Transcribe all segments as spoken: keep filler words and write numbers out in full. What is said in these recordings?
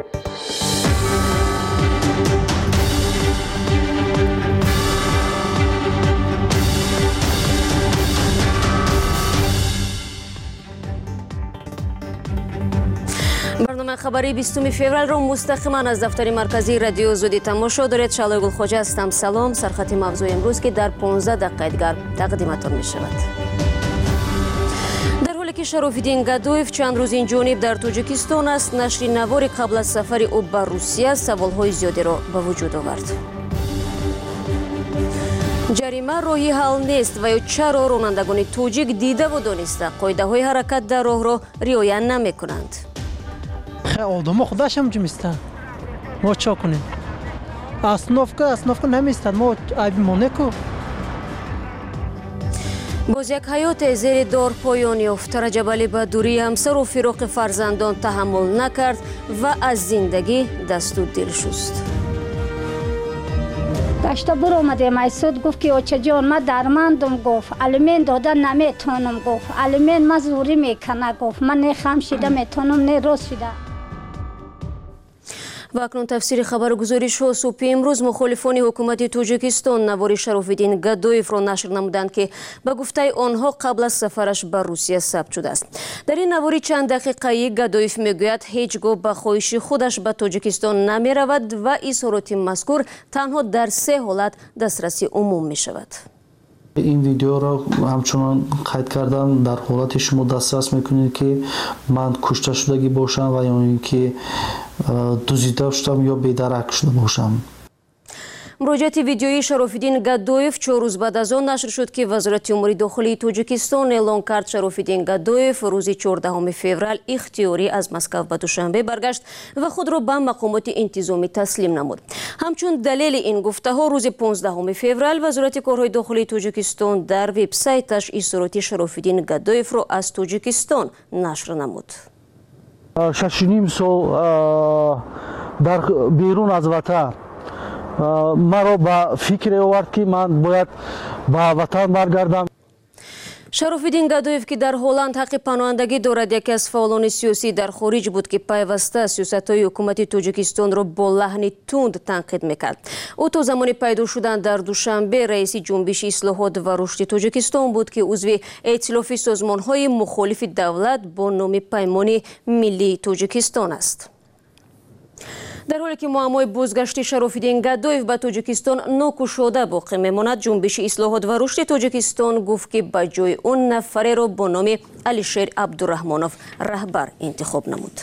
برنامه خبری بیستم فوریه را مستقیما از دفتر مرکزی رادیو زودی تماشا دارید. شعله گلخواجه هستم. سلام. سرخط موضوع امروز که در پانزده دقیقه دیگر تقدیمتان می شود. در حالی که شراف‌الدین گدویف چند روز این جانب در تاجیکستان است، نشر نواری قبل از سفر او به روسیه سوالهای زیادی را به وجود آورد. جریمه راهی حل نیست و یا چرا رانندگان تاجیک دیده و دانسته قاعده‌های حرکت در راه را رعایت نمی‌کنند؟ آدم خودش هم جمیستن. ما چا کنیم؟ اصنافکا اصنافکا نمیستن. ما عیبی ما نکو. باز یک حیات زیر دار پایان یافت. رجب علی به دوری همسر و فراق فرزندان تحمل نکرد و از زندگی دست و دل شست. گشته برو آمده میسود گفت که اوچه جان من درمندم. گفت علمین دادن نمیتونم. گفت علمین من زوری میکنه. گفت من نه خم شده میتونم نه روز شده. و اکنون تفسیر خبرگزاری شو صبح امروز مخالفان حکومت تاجیکستان نوار شراف‌الدین گدویف را نشر نمودند که به گفته آنها قبل از سفرش به روسیه ثبت شده است. در این نواری چند دقیقه‌ای گدویف میگوید هیچگاه به خواهش خودش به تاجیکستان نمی رود و اظهارات مذکور تنها در سه حالت دسترسی عموم می شود. این ویدیو را همچنان قید کردم. در حالت شما دسترس میکنید که من کشته شدگی باشم و یا اینکه دزدیده شدم یا بی‌درک شده باشم. مراجعه ویدیویی شراف‌الدین گدویف چهار روز بعد از آن نشر شد که وزارت امور داخلی تاجیکستان اعلام کرد شراف‌الدین گدویف روز چهاردهم فوریه اختیاری از مسکو به دوشنبه برگشت و خود را به مقامات انتظامی تسلیم نمود. همچون دلیل این گفته‌ها روز پانزدهم فوریه وزارت کارهای داخلی تاجیکستان در وبسایتش اظهارات شراف‌الدین گدویف را از تاجیکستان نشر نمود. شش و نیم سال در بیرون از وطن مرا به فکر آورد که من باید به وطن برگردم. شراف‌الدین گدویف که در هلند حق پناهندگی دارد، یکی از فعالان سیاسی در خارج بود که پیوسته سیاست‌های حکومت تاجیکستان را با لحن تند تنقید میکرد. او تا زمان پیدا شدن در دوشنبه رئیس جنبش اصلاحات و رشد تاجیکستان بود که عضو ائتلاف سازمان‌های مخالف دولت با نام پیمان ملی تاجیکستان است. در حالی که معمای بازگشت شراف‌الدین گدویف به تاجیکستان ناگشوده باقی میماند، جنبش اصلاحات و رشد تاجیکستان گفت که به جای اون نفری را با نام علیشیر عبدالرحمانوف رهبر انتخاب نمود.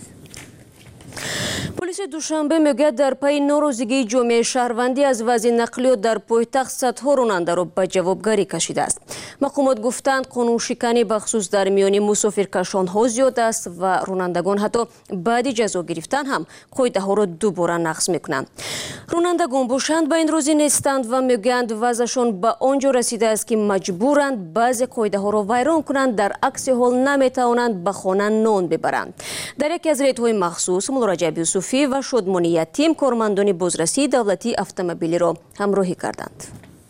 پلیس دوشنبه میگوید در پی ناراضگی جامعه شهروندی از وضع نقلیات در پایتخت صدها راننده را به جوابگری کشیده است. مقامات گفتند قانون شکنی بخصوص در میان مسافرکشان‌ها زیاد است و رانندگان حتی بعد جزا گرفتن هم قاعده ها را دوباره نقض میکنند. رانندگان باشند به این روزی نیستند و میگویند وضعشان به آنجا رسیده است که مجبورند بعضی قاعده ها را ویران کنند، در عکس حال نمیتوانند به خانه نان ببرند. در یکی از ریت‌های مخصوص رجب یوسفی و شادمانی یتیم کارمندان بازرسی دولتی اتومبیلی را همراهی کردند.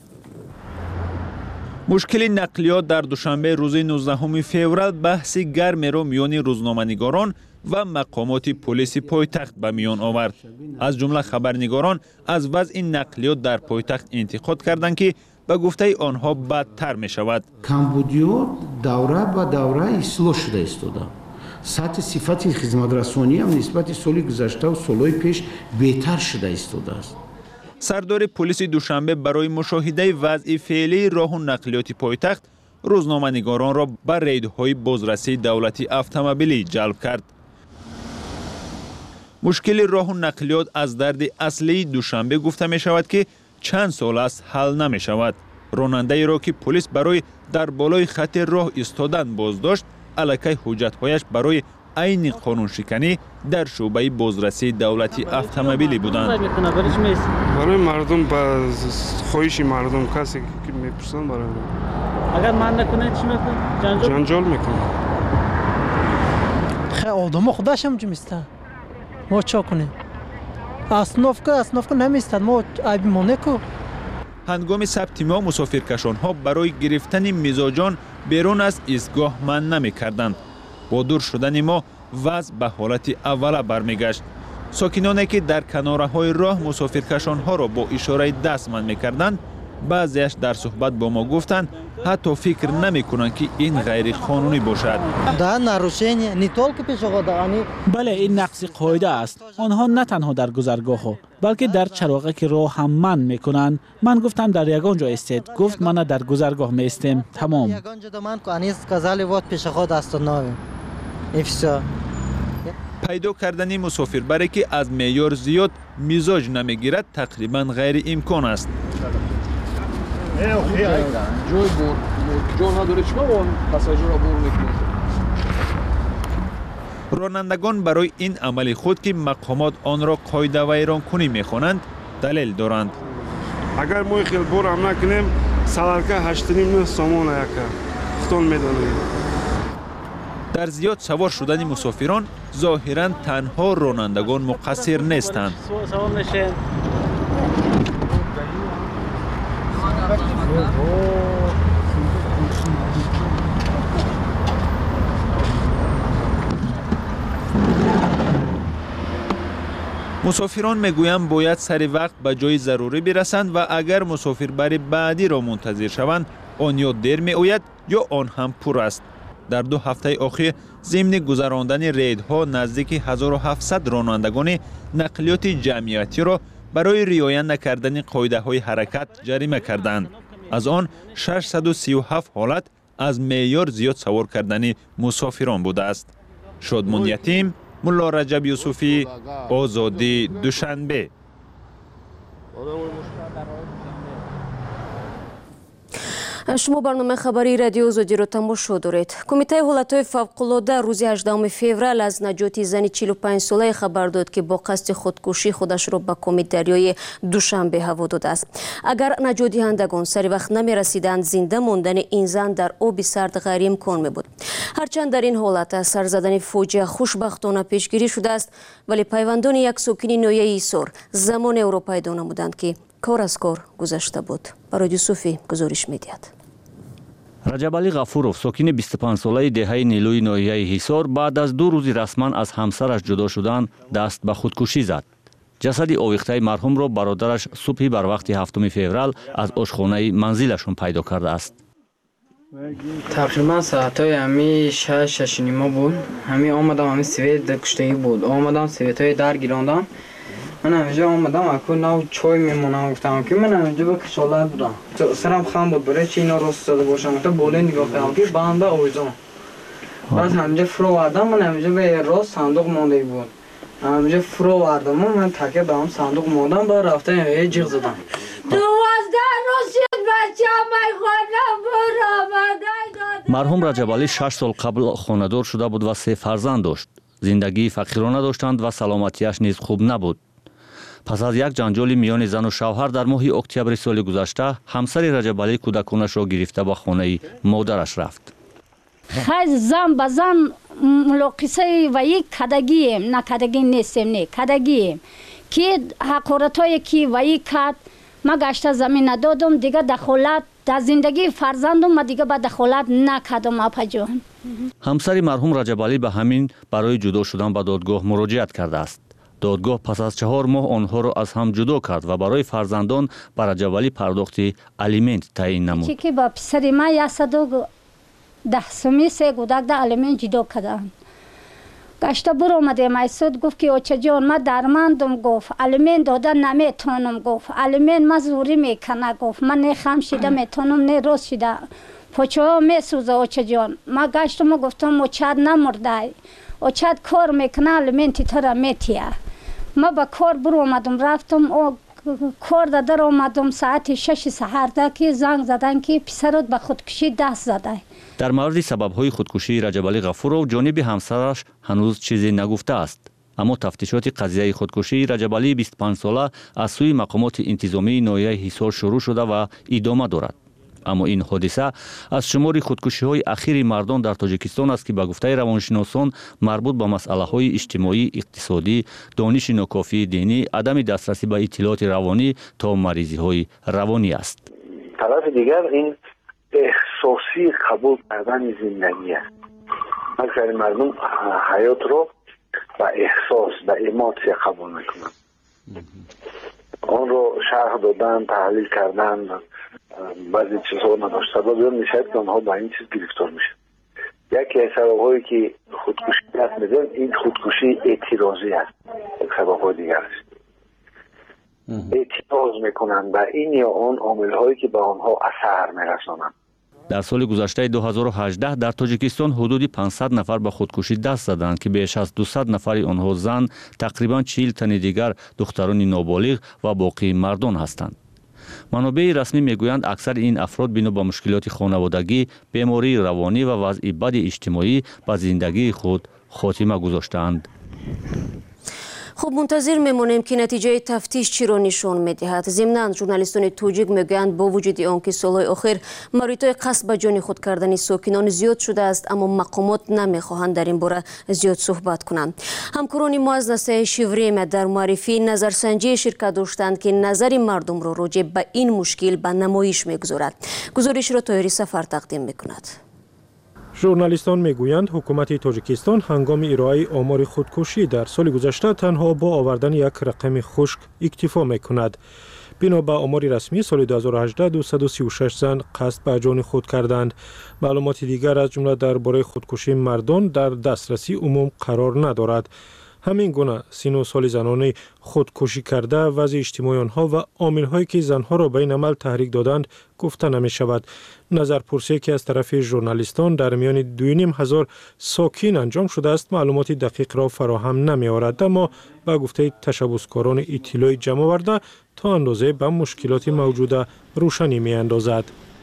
مشکل نقلیات در دوشنبه روز نوزدهم فوریه بحث گرمی را میان روزنامه‌نگاران و مقامات پلیس پایتخت به میان آورد. از جمله خبرنگاران از وضع نقلیات در پایتخت انتقاد کردند که به گفته آنها بدتر می شود. کمبودیو دوره به دوره اصلاح شده ایستاده. سطح صفت خدمترسانی هم نسبت سال گذشته و سالهای پیش بهتر شده ایستاده است. سردار پلیس دوشنبه برای مشاهده وضع فعلی راه و نقلیات پایتخت روزنامه‌نگاران را به ریدهای بازرسی دولتی اتومبیلی جلب کرد. مشکل راه و نقلیات از درد اصلی دوشنبه گفته می شود که چند سال است حل نمی شود. راننده را که پلیس برای در بالای خط راه ایستادن بازداشت، علیه حجت‌هایش برای عین قانون شکنی در شعبه بازرسی دولتی اتومبیلی بودند. برای مردم با خواهش مردم کسی که میپرسن برای اگر من نکنه چی میکنه؟ جنجال جنجال میکنه. خیلی آدم خودش هم جمیستن. ما چا کنیم؟ اصنافکا اصنافکا نمیستن. ما عیبی ما نکو. هنگام ثبت ما مسافرکشان‌ها برای گرفتن مزاجان بیرون از ایستگاه من نمی کردند. با دور شدن ما وضع به حالت اوله برمیگشت. ساکنانی که در کناره‌های راه مسافرکشان‌ها را با اشاره دست من می‌کردند، بعضیش در صحبت با ما گفتند حتی فکر نمی‌کنند که این غیر قانونی باشد. در ناروشنی не только пешехода, они بله این نقض قاعده است. آنها نه تنها در گذرگاه ها بلکه در چراغک راه هم من میکنند. من گفتم در یگان جا استید. گفت من در گذرگاه میستم. تمام. یگان جا من کو они сказали вот пешеход остановим. И всё. پیدا کردن مسافربری که از معیار زیاد مزاج نمیگیرد تقریبا غیر امکان است. رانندگان برای این عمل خود که مقامات آن را قاعده ویران کنی میخوانند دلیل دارند. اگر ما خیلی بار هم نکنیم سالارکه هشت و نیم سامان یکه خودتون میدونید. در زیاد سوار شدن مسافران ظاهراً تنها رانندگان مقصر نیستند. مسافران میگویند باید سر وقت به جای ضروری برسند و اگر مسافر بر بعدی را منتظر شوند آن یا دیر می آید یا آن هم پر است. در دو هفته اخیر ضمن گذراندن ریدها نزدیک هزار و هفتصد رانندگان نقلیات جمعیتی را برای رعایت نکردن قاعده های حرکت جریمه کردند. از آن ششصد و سی و هفت حالت از معیار زیاد سوار کردن مسافران بوده است. شادمان یتیم، ملا رجب یوسفی، آزادی دوشنبه. شما برنامه خبری رادیو آزادی را تماشا دارید. کمیته حالتهای فوق‌العاده روز هجدهم فوریه از نجات زن چهل و پنج ساله خبر داد که با قصد خودکشی خودش را به کام دریای دوشنبه هوا داده است. اگر نجات دهندگان سر وقت نمی رسیدند زنده ماندن این زن در آب سرد غیر امکان می بود. هرچند در این حالت سر زدن فوجیه خوشبختانه پیشگیری شده است ولی پیوندان یک ساکن ناحیه ایسار زمان او را پیدا نمودند که کار از کار گذشته بود. برای یوسفی گزارش می‌دهد. رجب علی غفورов ساکن بیست و پنج ساله دهه نیلوی ناحیه حصار بعد از دو روز رسما از همسرش جدا شدن دست به خودکشی زد. جسد آویخته مرحوم را برادرش صبح بر وقت هفتم فوریه از آشخانه منزلشون پیدا کرده است. تقریبا ساعتای همی شش شش نیمه بود. همی آمدم همی سویت در کشتگی بود. آمدم سویت های در گیراندم. من همینجا آمدم اکو نو چای میمونم گفتم که من همینجا به کشالت بودم. سرم خم بود برای چی اینا راست زده باشم. تا بوله نگاه کردم که بنده آویزم. بعد همینجا فرو وردم من همینجا به راست صندوق مانده بود. همینجا فرو وردم من تکه به هم صندوق ماندم با رفته یه جیغ زدم. دوازده روز شد بچه همه خانم برآمده. مرحوم رجب علی شش سال قبل خانه‌دار شده بود و سه فرزند داشت. زندگی فقیرانه داشتند و سلامتیش نیز خوب نبود. پس از یک جنجال میان زن و شوهر در ماه اکتبر سال گذشته همسر رجب علی کودکانش را گرفته به خانه مادرش رفت. خیلی زن به زن ملاقصه و یک کدگیم نه کدگی نیستیم نه کدگیم که حقارت هایی که و یک کد ما گشته زمین ندادم دیگه دخالت در زندگی فرزندم ما دیگه به دخالت نکردم اپا جان. همسر مرحوم رجب علی به همین برای جدا شدن به دادگاه مراجعت کرده است. دادگاه پس از چهار ماه آنها را از هم جدا کرد و برای فرزندان به رجب علی پرداخت الیمنت تعیین نمود. چی که با پسر ما صد و ده سمی سه کودک ده الیمنت جدا کردن. گشته برو اومده مایسود گفت که اوچه جان ما درماندم گفت الیمنت دادن نمیتونم گفت الیمنت ما زوری میکنه گفت من نه خم شده میتونم نه روز شده پوچه ها میسوزه اوچه جان. ما گشتم و گفتم اوچه نمرده اوچه کار میکنه الیمنتی تر میتیه. ما با کار برو اومدم رفتم و کار دادر اومدم ساعت شش سحر ده که زنگ زدن که پسرت به خودکشی دست زده. در مورد سبب‌های خودکشی رجب علی غفورov جانب همسرش هنوز چیزی نگفته است. اما تفتیشات قضیه خودکشی رجب علی بیست و پنج ساله از سوی مقامات انتظامی ناحیه حصار شروع شده و ادامه دارد. اما این حادثه از شمار خودکشی‌های اخیر مردان در تاجیکستان است که به گفته روانشناسان مربوط به مسائل‌های اجتماعی، اقتصادی، دانش ناکافی دینی، عدم دسترسی به اطلاعات روانی تا مریضی‌های روانی است. طرف دیگر این احساسی قبول کردن زندگی است. اکثر مردم حیات رو و احساس و ایموسی قبول میکنن. آن رو شرح دادن، تحلیل کردن، بعضی چیزها نداشت. سبب این میشه که آنها با این چیز گرفتار میشه. یکی از سبب‌هایی که خودکشی دست میدن این خودکشی اعتراضی است. یک سبب‌های دیگر است. اعتراض میکنن و این یا آن عامل‌هایی که به آنها اثر میرسانند. در سال گذشته دو هزار و هجده در تاجیکستان حدود پانصد نفر به خودکشی دست زدند که بیش از دویست نفر آنها زن، تقریبا چهل تن دیگر دختران نابالغ و باقی مردان هستند. منابع رسمی میگویند اکثر این افراد بنا به مشکلات خانوادگی، بیماری روانی و وضع بد اجتماعی به زندگی خود خاتمه گذاشتند. خب منتظر میمونیم که نتیجه تفتیش چی رو نشون میدهد. ضمناً ژورنالیستان توجیک میگویند با وجود آنکه سالهای اخیر موردهای قصد به جان خود کردن ساکنان زیاد شده است، اما مقامات نمیخواهند در این باره زیاد صحبت کنند. همکاران ما از نسای شیوریم در معرفی نظرسنجی شرکت داشتند که نظر مردم رو راجع به این مشکل به نمایش میگذارد. گزارش را طاهری سفر تقدیم میکند. ژورنالیستان میگویند حکومت تاجیکستان هنگام ارائه آمار خودکشی در سال گذشته تنها با آوردن یک رقم خشک اکتفا میکند. بنا به آمار رسمی سال دو هزار و هجده دویست و سی و شش زن قصد به جان خود کردند. معلومات دیگر از جمله درباره خودکشی مردان در دسترسی عموم قرار ندارد. همین گونه سن و سال زنان خودکشی کرده، وضع اجتماعی آنها و عامل‌هایی که زنها را به این عمل تحریک دادند گفته نمی شود. نظرپرسی که از طرف ژورنالیستان در میان دو و نیم هزار ساکن انجام شده است معلومات دقیق را فراهم نمی آورد، اما با گفته تشبسکاران اطلاع جمع آورده تا اندازه به مشکلات موجوده روشنی می اندازد.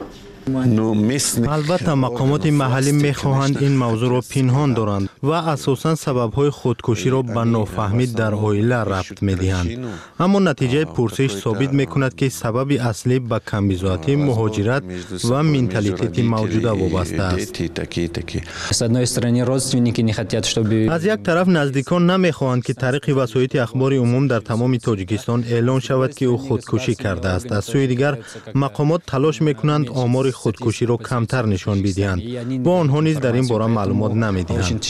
البته مقامات محلی میخواهند این موضوع را پنهان دارند و اساساً سببهای خودکشی را به نافهمی در عائله ربط میدهند، اما نتیجه پرسش ثابت میکند که سبب اصلی به کمبزاعتی، مهاجرت و منتالیتی موجوده وابسته است. از یک طرف نزدیکان نمیخواهند که طریق وسایل اخبار عموم در تمام تاجیکستان اعلان شود که او خودکشی کرده است. از سوی دیگر مقامات تلاش میکنند آمار خودکشی را کمتر نشان بدهند و آنها نیز در این باره معلومات نمیدهند.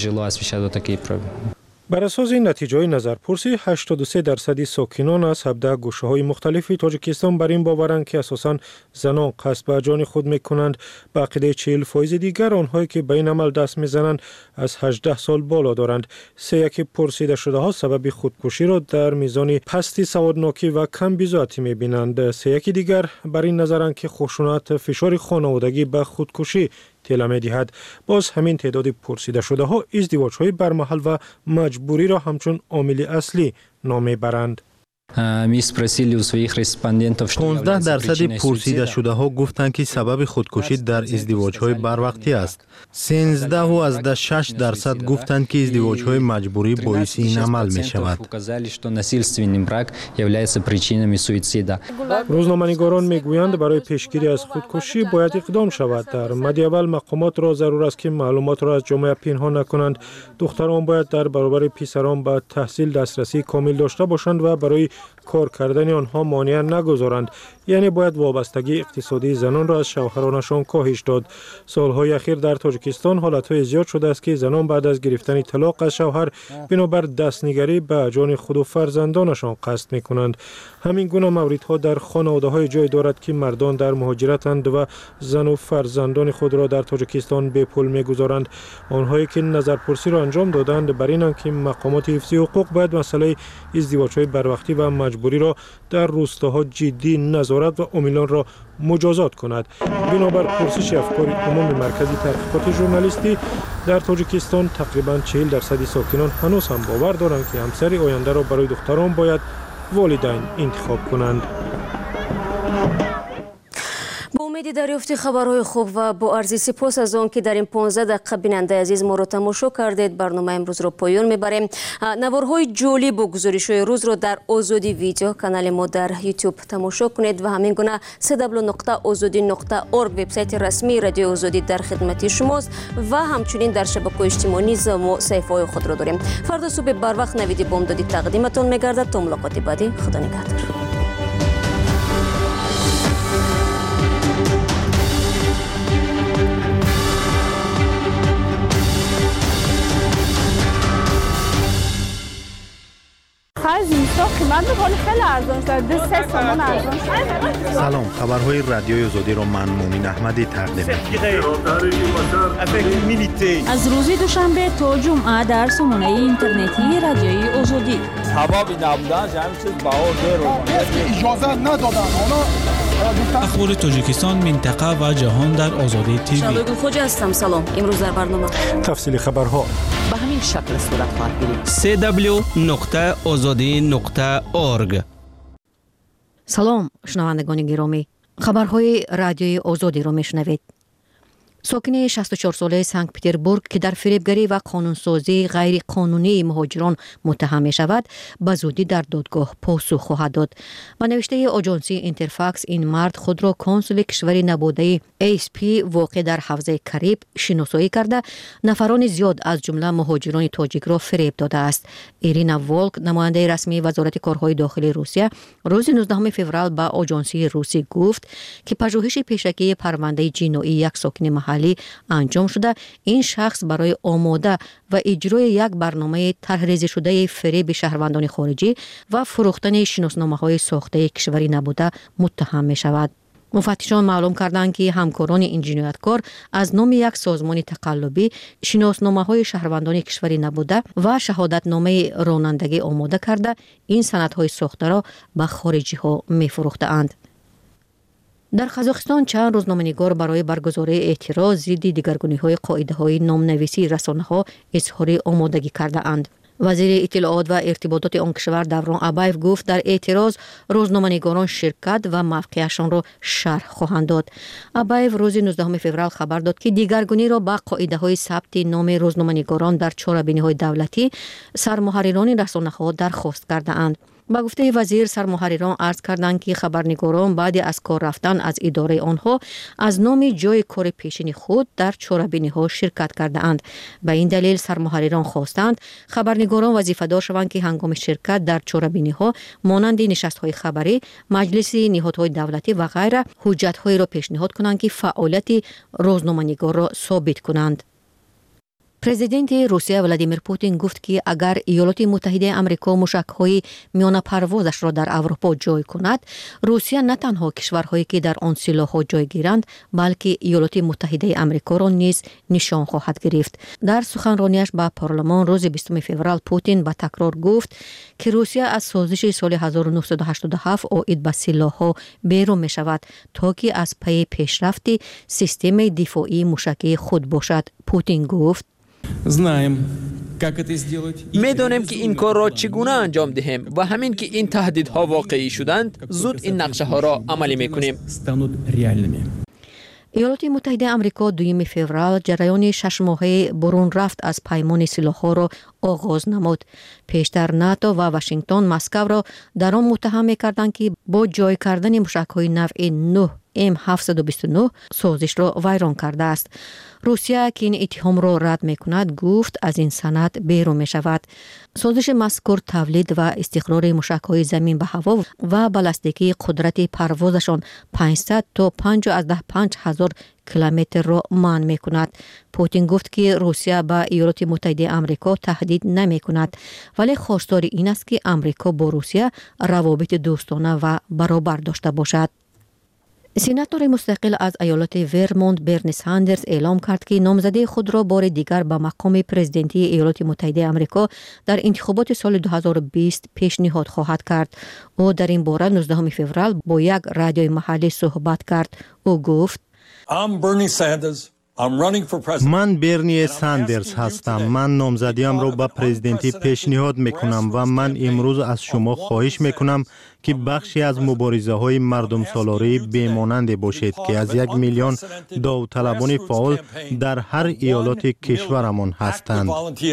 بر اساس این نتیجه نظرپرسی هشتاد و سه درصد ساکنان از هفده گوشه های مختلف تاجیکستان بر این باورند که اساساً زنان قصد به جان خود میکنند. به عقیده چهل فایز دیگر آنهایی که به این عمل دست میزنند از هجده سال بالا دارند. سه یک پرسیده شده ها سبب خودکشی را در میزان پستی سوادناکی و کم بی‌ذاتی میبینند. سه یک دیگر بر این نظرند که خشونت، فشار خانوادگی به خودکشی تلا می‌دهد. باز همین تعداد پرسیده شده ها ازدواج‌های برمحل و مجبوری را همچون عامل اصلی نام می‌برند. پانزده درصد پرسیده شده ها گفتند که سبب خودکشی در ازدواج های بروقتی است. سیزده و از شش درصد گفتند که ازدواج های مجبوری باعث این عمل می شود. روزنامه‌نگاران میگویند برای پیشگیری از خودکشی باید اقدام شود. در مد اول مقامات را ضرور است که معلومات را از جامعه پنهان نکنند. دختران باید در برابر پسران به تحصیل دسترسی کامل داشته باشند و برای کار کردن آنها مانع نگذارند. یعنی باید وابستگی اقتصادی زنان را از شوهرانشان کاهش داد. سالهای اخیر در تاجیکستان حالتهای زیاد شده است که زنان بعد از گرفتن طلاق از شوهر بنابر دستنگری به جان خود و فرزندانشان قصد می کنند. همین گونه موردها در خانواده‌های جای دارد که مردان در مهاجرتند و زن و فرزندان خود را در تاجیکستان به پل می‌گذارند. آنهایی که نظرپرسی را انجام دادند بر اینند که مقامات حفظ حقوق باید مسئله ازدواج‌های بروقتی و مجبوری را در روستاها جدی نظارت و عاملان را مجازات کند. بنابر پرسش افکار عمومی مرکزی تحقیقات ژورنالیستی در تاجیکستان تقریباً چهل درصد ساکنان هنوز هم باور دارند که همسر آینده را برای دختران باید والدین انتخاب کنند. با امید دریافت خبرهای خوب و با عرض سپاس از آن که در این پانزده دقیقه بیننده عزیز ما را تماشا کردید، برنامه امروز را پایان میبریم. نوارهای جالب و گزارش‌های روز را در آزادی ویدیو کانال ما در یوتیوب تماشا کنید و همین گونه سی دبلیو نقطه آزادی نقطه اورگ وبسایت رسمی رادیو آزادی در خدمت شماست و همچنین در شبکه‌های اجتماعی نیز ما صفحه‌های خود را داریم. فردا صبح بر وقت نوید بامدادی تقدیمتان می‌گردد. تا ملاقات بعدی، خدا نگهدار. قیمت میکنه خیلی ارزان شده دو سه تومن ارزان شده. سلام، خبرهای رادیوی آزادی را من مومین احمدی تقدیم می‌کنم. از روز دوشنبه تا جمعه در سامانه اینترنتی رادیوی آزادی. هوا نبودن همین چیز باور رو اجازه ندادن. اخبار تاجیکستان، منطقه و جهان در آزادی تیوی. شالوی خوج هستم. سلام. امروز در برنامه تفصیل خبرها به همین شکل صورت خواهد گرفت. سی دبلیو نقطه آزادی نقطه اورگ. سلام شنوندگان گرامی، خبرهای رادیوی آزادی را میشنوید. ساکن شصت و چهار ساله سنت پترزبورگ که در فریبگری و قانونسازی غیر قانونی مهاجران متهم می شود، به زودی در دادگاه پاسخ خواهد داد. با نوشته آژانس اینترفاکس، این مرد خود را کنسول کشوری نبوده ای اس پی واقع در حوزه کریب شناسایی کرده نفران زیاد از جمله مهاجران تاجیک را فریب داده است. ایرینا والک، نماینده رسمی وزارت کارهای داخلی روسیه، روز نوزدهم فوریه به آژانس روسی گفت که پژوهش پیشکی پرونده جنایی یک ساکن محلی انجام شده. این شخص برای آماده و اجرای یک برنامه طرحریزی شده فریب شهروندان خارجی و فروختن شناسنامه‌های ساخته کشوری نبوده متهم می شود. مفتشان معلوم کردند که همکاران این جنایتکار از نام یک سازمان تقلبی شناسنامه‌های شهروندان کشوری نبوده و شهادتنامه رانندگی آماده کرده این سندهای ساخته را به خارجی ها می فروختند. در قزاقستان چند روزنامه‌نگار برای برگزاری اعتراض ضد دیگرگونی‌های قاعده‌های نامنویسی رسانه‌ها اظهار آمادگی کرده اند. وزیر اطلاعات و ارتباطات آن کشور دوران ابایف گفت در اعتراض روزنامه‌نگاران شرکت و موقعشان را شرح خواهند داد. ابایف روز نوزدهم فوریه خبر داد که دیگرگونی را با قاعده‌های ثبت نام روزنامه‌نگاران در چهاربینی‌های دولتی سرمحرران رسانه‌ها درخواست کرده‌اند. با گفته وزیر، سرمحرران عرض کردند که خبرنگاران بعد از کار رفتن از اداره آنها از نام جای کار پیشین خود در چهاربینی‌ها شرکت کرده اند. به این دلیل سرمحرران خواستند خبرنگاران وظیفه‌دار شوند که هنگام شرکت در چهاربینی‌ها مانند نشست‌های خبری، مجلس نهادهای دولتی و غیره حجت‌هایی را پیشنهاد کنند که فعالیت روزنامه‌نگار را ثابت کنند. پرزیدنت روسیه ولادیمیر پوتین گفت که اگر ایالات متحده آمریکا موشک‌های میان پروازش را در اروپا جای کند، روسیه نه تنها کشورهایی که در آن سلاح‌ها جای گیرند، بلکه ایالات متحده آمریکا را نیز نشان خواهد گرفت. در سخنرانیش به پارلمان روز بیستم فوریه، پوتین به تکرار گفت که روسیه از سازش سال هزار و نهصد و هشتاد و هفت عاید به سلاح‌ها بیرون می‌شود تا که از پی پیشرفت سیستم دفاعی موشکی خود باشد. پوتین گفت: میدانیم که این کار را چگونه انجام دهیم و همین که این تهدیدها واقعی شدند، زود این نقشه ها را عملی میکنیم. ایالات متحده آمریکا دوم فوریه جریان شش ماهه برون رفت از پیمان سلاح‌ها را آغاز نمود. پیشتر ناتو و واشنگتن مسکو را در آن متهم می‌کردند که با جای کردن موشک‌های نوع نه ام هفتصد و بیست و نه سازش را ویران کرده است. روسیه که این اتهام را رد می‌کند گفت از این سند بیرون می‌شود. سازش مذکور تولید و استقرار موشک‌های زمین به هوا و بالستیکی قدرت پروازشان پانصد تا پنجاه از ده پنج هزار کیلومتر را منع می‌کند. پوتین گفت که روسیه به ایالات متحده آمریکا تهدید نمی‌کند، ولی خواستار این است که آمریکا با روسیه روابط دوستانه و برابر داشته باشد. سیناتور مستقل از ایالت ورمونت برنی ساندرز اعلام کرد که نامزدی خود را بار دیگر به مقام پرزیدنتی ایالات متحده آمریکا در انتخابات سال دو هزار و بیست پیشنهاد خواهد کرد. او در این باره نوزدهم فوریه با یک رادیوی محلی صحبت کرد. او گفت: من برنی ساندرز هستم. من نامزدیم را به پرزیدنتی پیشنهاد میکنم و من امروز از شما خواهش میکنم که بخشی از مبارزه های مردم سالاری بیمانند باشید که از یک میلیون داوطلبان فعال در هر ایالات کشورمان هستند.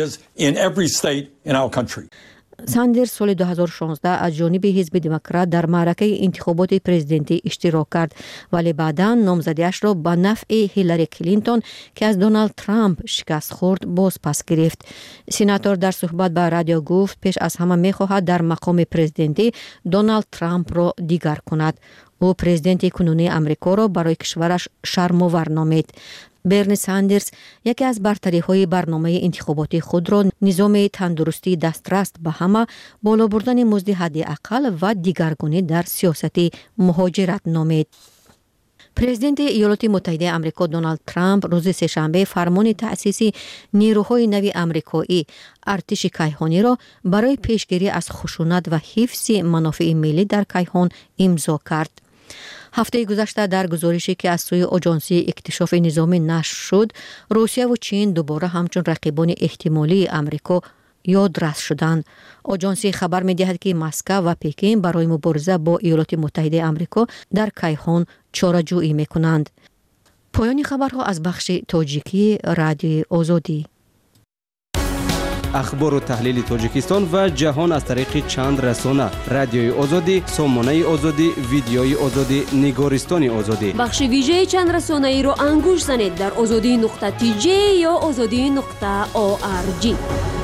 ساندرز سال دو هزار و شانزده از جانب حزب دموکرات در معرکه انتخابات پرزیدنتی اشتراک کرد، ولی بعداً نامزدیش را به نفع هیلاری کلینتون که از دونالد ترامپ شکست خورد باز پس گرفت. سناتور در صحبت به رادیو گفت پیش از همه می‌خواهد در مقام پرزیدنتی دونالد ترامپ را دیگر کند. او پرزیدنت کنونی آمریکا را برای کشورش شرم‌آور نامید. برنی ساندرز یکی از برتری های برنامه انتخاباتی خود را نظام تندرستی دسترس به همه، بالا بردن مزد حداقل و دیگرگونی در سیاست مهاجرت نامید. پرزیدنت ایالات متحده آمریکا دونالد ترامپ روز سه‌شنبه فرمان تأسیس نیروهای نوی آمریکایی ارتش کیهانی را برای پیشگیری از خشونت و حفظ منافع ملی در کیهان امضا کرد. هفته گذشته در گزارشی که از سوی آژانسی اکتشاف نظامی نشر شد، روسیه و چین دوباره همچون رقیبان احتمالی آمریکا یادرس شدند. آژانسی خبر می‌دهد که مسکو و پکین برای مبارزه با ایالات متحده آمریکا در کیهان چاره‌جویی می‌کنند. پایان خبرها از بخش تاجیکی رادیوی آزادی. اخبار و تحلیل تاجیکستان و جهان از طریق چند رسانه: رادیوی آزادی، سامانه آزادی، ویدیوی آزادی، نگارستان آزادی. بخش ویژه چند رسانه ای رو انگوش زنید در آزادی نقطه تی جی یا آزادی نقطه او آر جی.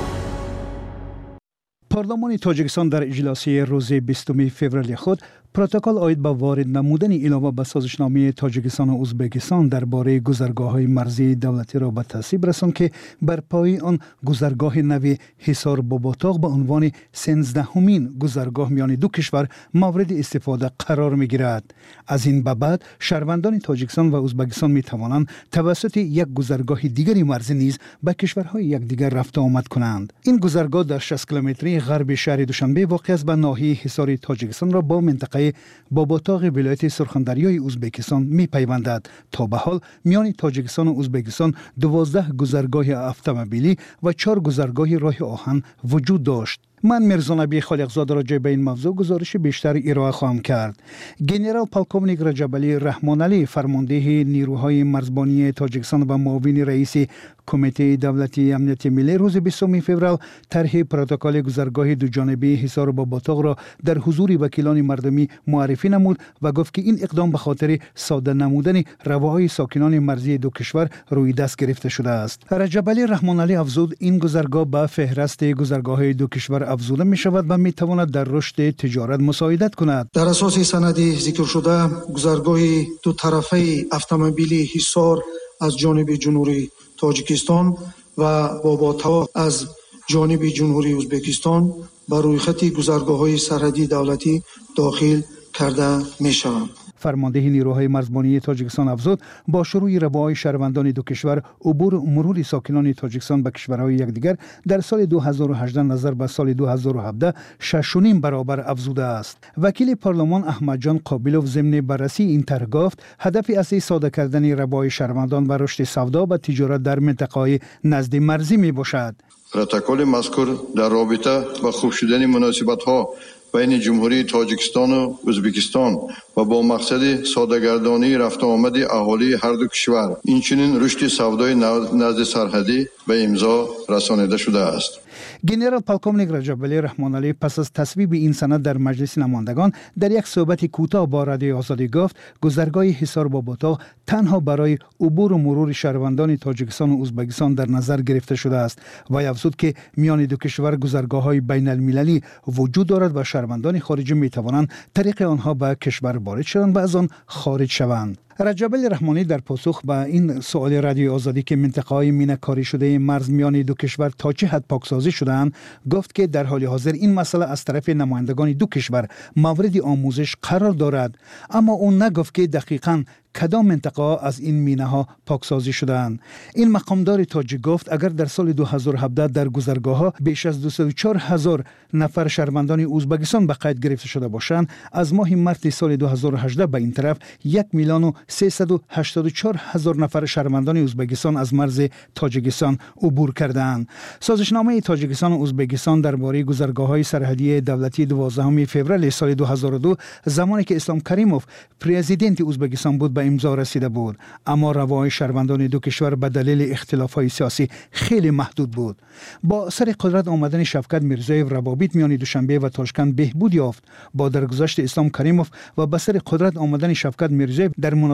پارلمان تاجیکستان در اجلاسی روز بیستم فوریه خود پروتکل عاید به وارد نمودن علاوه به سازشنامه تاجیکستان و ازبکستان درباره گذرگاه‌های مرزی دولتی را به تصویب رساند که بر پای آن گذرگاه نوی حصار باباتاق به عنوان سیزدهمین گذرگاه میان دو کشور مورد استفاده قرار می‌گیرد. از این به بعد شهروندان تاجیکستان و ازبکستان می‌توانند توسط یک گذرگاه دیگری مرزی نیز به کشورهای یکدیگر رفت و آمد کنند. این گذرگاه در شصت کیلومتری غرب شهر دوشنبه واقع است و ناحیه حصار تاجیکستان را با منطقه باباتاق ولایت سرخندریای ازبکستان می پیوندد. تا به حال میان تاجیکستان و ازبکستان دوازده گذرگاه اتومبیلی و چهار گذرگاه راه آهن وجود داشت. من میرزا نبی خالقزاده راجع به این موضوع گزارش بیشتر ارائه خواهم کرد. گنرال پالکوونیک رجب علی رحمان علی فرمانده نیروهای مرزبانی تاجیکستان و معاون رئیس کمیته دولتی امنیت ملی روز بیستم فوریه طرح پروتکل گذرگاه دوجانبه حصار باباتاق را در حضور وکیلان مردمی معرفی نمود و گفت که این اقدام به خاطر ساده نمودن رواهای ساکنان مرزی دو کشور روی دست گرفته شده است. رجب علی رحمان علی افزود این گذرگاه به فهرست گذرگاه‌های دو کشور افزوده می شود و می تواند در رشد تجارت مساعدت کند. در اساس سند ذکر شده گذرگاه دو طرفه اتومبیلی حصار از جانب جمهوری تاجیکستان و باباتاق از جانب جمهوری ازبکستان بر روی خط گذرگاه‌های سرحدی دولتی داخل کرده می شوند. فرمانده نیروهای مرزبانی تاجیکستان افزود با شروع رواهای شهروندان دو کشور عبور و مرور ساکنان تاجیکستان به کشورهای یکدیگر در سال دو هزار و هجده نظر به سال دو هزار و هفده شش و نیم برابر افزوده است. وکیل پارلمان احمد جان قابلوف ضمن بررسی این طرح گفت هدف اصلی ساده کردن رواهای شهروندان و رشد سودا و تجارت در منطقه‌های نزد مرزی می باشد. پروتکل مذکور در رابطه با خوب شدن مناسبت‌ها بین جمهوری تاجیکستان و ازبکستان و با مقصد ساده‌گردانی رفت و آمد اهالی هر دو کشور اینچنین رشد سودای نزد سرحدی به امضا رسانیده شده است. گنرال پالکوونیک رجب علی رحمان علی پس از تصویب این سند در مجلس نمایندگان در یک صحبت کوتاه با رادیوی آزادی گفت گذرگاه حصار باباتاق تنها برای عبور و مرور شهروندان تاجیکستان و ازبکستان در نظر گرفته شده است و افزود که میان دو کشور گذرگاه‌های بین المللی وجود دارد و شهروندان خارجی می توانند طریق آنها به کشور وارد شوند و از آن خارج شوند. رجب علی رحمانی در پاسخ به این سوال رادیوی آزادی که منطقه‌های مینه‌کاری شده مرز میان دو کشور تا چه حد پاکسازی شده‌اند گفت که در حال حاضر این مسئله از طرف نمایندگان دو کشور مورد آموزش قرار دارد، اما اون نگفت که دقیقاً کدام منطقه از این مینه ها پاکسازی شده‌اند. این مقامدار تاجیک گفت اگر در سال دو هزار و هفده در گذرگاه ها بیش از دویست و چهار هزار نفر شهروندان ازبکستان به قید گرفته شده باشند، از ماه مارس سال دو هزار و هجده به این طرف یک میلیون و سیصد و هشتاد و چهار هزار نفر شهروندان ازبکستان از مرز تاجیکستان عبور کردند. سازشنامه تاجیکستان و ازبکستان درباره گذرگاه‌های سرحدی دولتی دوازدهم فوریه سال دو هزار و دو زمانی که اسلام کریموف پرزیدنت ازبکستان بود به امضا رسیده بود، اما رواهای شهروندان دو کشور به دلیل اختلاف‌های سیاسی خیلی محدود بود. با سر قدرت آمدن شفقت میرزایف روابط میان دوشنبه و تاشکند بهبود یافت. با درگذشت اسلام کریموف و با سر قدرت آمدن شفقت میرزایف در مناسبت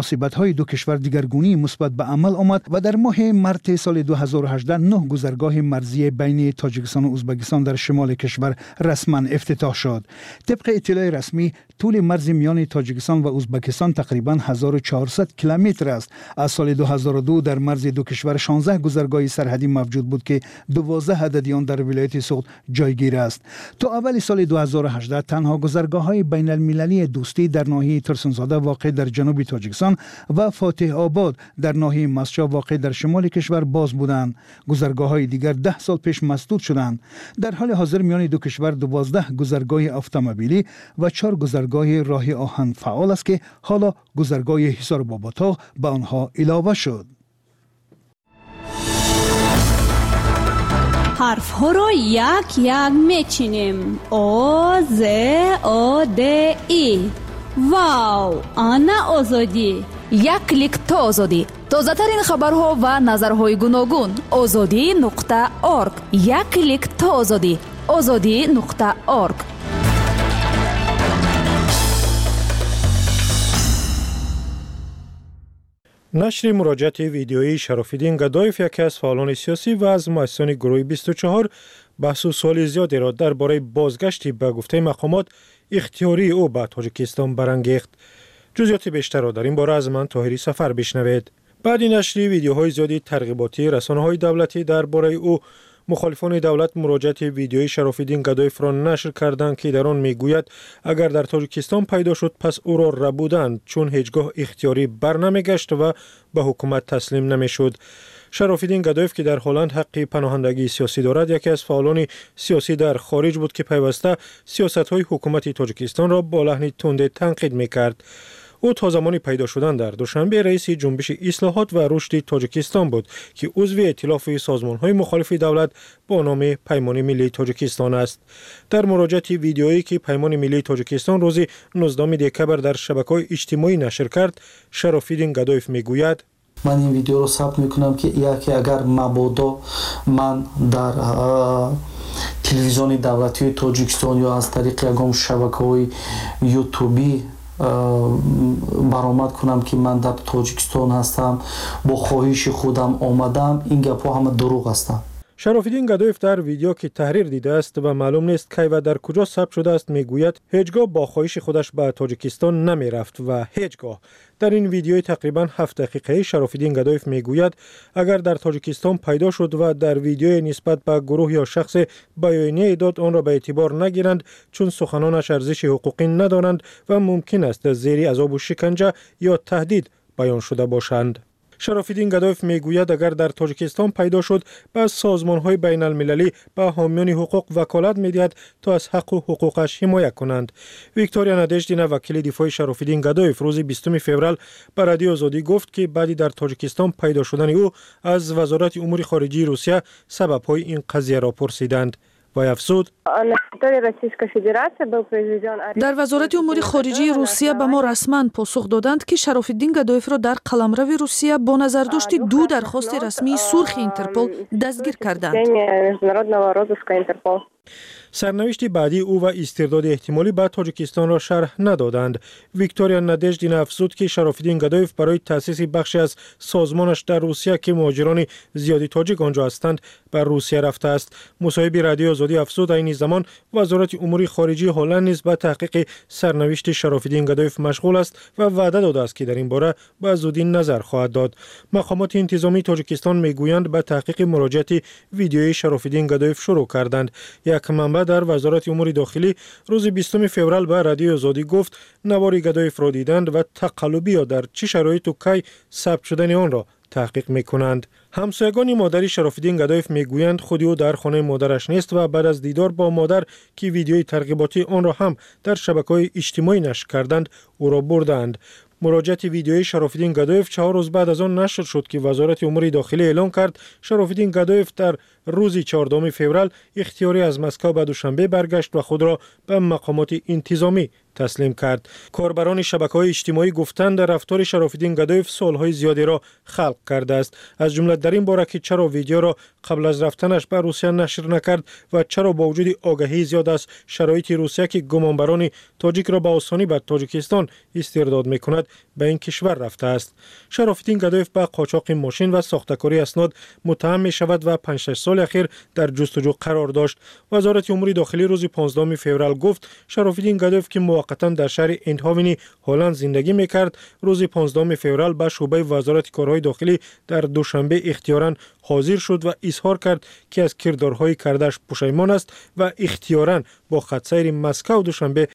مناسبت‌های دو کشور دیگرگونی مثبت به عمل آمد و در ماه مارس سال دو هزار و هجده نه گذرگاه مرزی بین تاجیکستان و ازبکستان در شمال کشور رسما افتتاح شد. طبق اطلاع رسمی طول مرز میان تاجیکستان و ازبکستان تقریباً هزار و چهارصد کیلومتر است. از سال دو هزار و دو در مرز دو کشور شانزده گذرگاه سرحدی موجود بود که دوازده عددی آن در ولایت سوخت جایگیر است. تا اول سال دو هزار و هجده تنها گذرگاه‌های بین المللی دوستی در ناحیه ترسنزاده واقع در جنوب تاجیکستان و فاتح آباد در ناحیه مسجد واقع در شمال کشور باز بودند. گذرگاه‌های دیگر ده سال پیش مسدود شدند. در حال حاضر میان دو کشور دوازده گذرگاه اتومبیلی و چهار گذرگاه راه آهن فعال است که حالا گذرگاه حصار باباطاق به آنها علاوه شد. حرف ها را یک یک میچینیم. او ز او د ای. واو، آنا آزادی. یک کلیک تا آزادی. تازه ترین خبرها و نظرهای گوناگون. آزادی نقطه ارگ. یک کلیک تا آزادی. آزادی نقطه ارگ. نشر مراجعت ویدیویی شراف‌الدین گدایف، یکی از فعالان سیاسی و از مؤسسان گروه بیست و چهار، بحث و سوال زیادی را درباره بازگشتی به گفته مقامات اختیاری او به تاجیکستان برانگیخت. جزئیات بیشتر را در این باره از من طاهری سفر بشنوید. بعد نشر ویدیوهای زیادی ترغیباتی رسانه‌های دولتی درباره او، مخالفان دولت مراجعت ویدیوی شراف‌الدین گدایف را نشر کردند که در آن میگوید اگر در تاجیکستان پیدا شد پس او را ربودند، چون هیچگاه اختیاری بر نمیگشت و به حکومت تسلیم نمیشد. شراف‌الدین گدایف که در هلند حق پناهندگی سیاسی دارد، یکی از فعالان سیاسی در خارج بود که پیوسته سیاست‌های حکومت تاجیکستان را با لحن تند تنقید می‌کرد. او تا زمانی پیدا شدن در دوشنبه رئیس جنبش اصلاحات و رشد تاجیکستان بود که عضو ائتلاف سازمان‌های مخالف دولت با نام پیمان ملی تاجیکستان است. در مراجعت ویدیویی که پیمان ملی تاجیکستان روز نوزدهم دکبر در شبکه‌های اجتماعی نشر کرد، شراف‌الدین گدایف میگوید: من این ویدیو رو ثبت میکنم که یکی اگر مبادا من در تلویزیون دولتی تاجیکستان یا از طریق یگام شبکه‌های یوتیوبی برآمد کنم که من در تاجیکستان هستم، با خواهش خودم آمدم، این گپ‌ها همه دروغ هستند. شراف‌الدین گدایف در ویدیو که تحریر دیده است و معلوم نیست کی و در کجا ثبت شده است میگوید هیچگاه با خواهش خودش به تاجیکستان نمی رفت و هیچگاه. در این ویدیوی تقریبا هفت دقیقه شراف‌الدین گدایف میگوید اگر در تاجیکستان پیدا شد و در ویدیوی نسبت به گروه یا شخص بیانیه داد آن را به اعتبار نگیرند، چون سخنانش ارزش حقوقی ندارند و ممکن است زیر عذاب و شکنجه یا تهدید بیان شده باشند. شراف‌الدین گدایف میگوید اگر در تاجیکستان پیدا شد، پس سازمان‌های بین المللی به حامیان حقوق وکالت می‌دهد تا از حق و حقوقش حمایت کنند. ویکتوریا نادژدینا، وکیل دفاع شراف‌الدین گدایف، روز بیستم فوریه به رادیو آزادی گفت که بعد در تاجیکستان پیدا شدن او از وزارت امور خارجه روسیه سبب‌های این قضیه را پرسیدند. و افزود در وزارت امور خارجه روسیه به ما رسما پاسخ دادند که شراف‌الدین گدایف را در قلمرو روسیه با نظرداشت دو درخواست رسمی سرخ اینترپل دستگیر کردند. سرنوشت بعدی او و استرداد احتمالی به تاجیکستان را شرح ندادند. ویکتوریا نادژدینا افزود که شراف‌الدین گدایف برای تأسیس بخشی از سازمانش در روسیه که مهاجران زیادی تاجیک آنجا هستند به روسیه رفته است. مصاحبه رادیو آزادی افزود این زمان وزارت امور خارجه هلند نیز به تحقیق سرنوشت شراف‌الدین گدایف مشغول است و وعده داده است که در این باره به زودی نظر خواهد داد. مقامات انتظامی تاجیکستان میگویند به تحقیق مراجعت ویدیوی شراف‌الدین گدایف شروع کردند. یک منبع در وزارت امور داخلی روز بیستم فوریه به رادیو آزادی گفت نوار گدایف را دیدند و تقلبی یا در چه شرایط و کی ثبت شدن آن را تحقیق میکنند. همسایگان مادری شراف‌الدین گدایف میگویند خودی او در خانه مادرش نیست و بعد از دیدار با مادر که ویدیوی ترغیباتی آن را هم در شبکه‌های اجتماعی نشر کردند او را بردند. مراجعت ویدیوی شراف‌الدین گدایف چهار روز بعد از آن نشر شد که وزارت امور داخلی اعلام کرد شراف‌الدین گدایف در روز چهاردهم فوریه اختیاری از مسکو به دوشنبه برگشت و خود را به مقامات انتظامی تسلیم کرد. کاربران شبکه‌های اجتماعی گفتند رفتار شراف‌الدین گدایف سالهای زیادی را خلق کرده است. از جمله در این باره که چرا ویدیو را قبل از رفتنش به روسیه نشر نکرد و چرا با وجود آگاهی زیاد از شرایط روسیه که گمانبران تاجیک را به آسانی به تاجیکستان استرداد می‌کند به این کشور رفته است. شراف‌الدین گدایف به قاچاق ماشین و ساختکاری اسناد متهم می‌شود و پنج شش سال اخیر در جستجو قرار داشت. وزارت امور داخلی روز پانزدهم فوریه گفت شراف‌الدین گدایف که موقتا در شهر اندهاون هلند زندگی می‌کرد روز پانزدهم فوریه به شعبه وزارت کارهای داخلی در دوشنبه اختیاراً حاضر شد و اظهار کرد که از کردارهای کردش پشیمان است و اختیاراً با خطسیر مسکو دوشنبه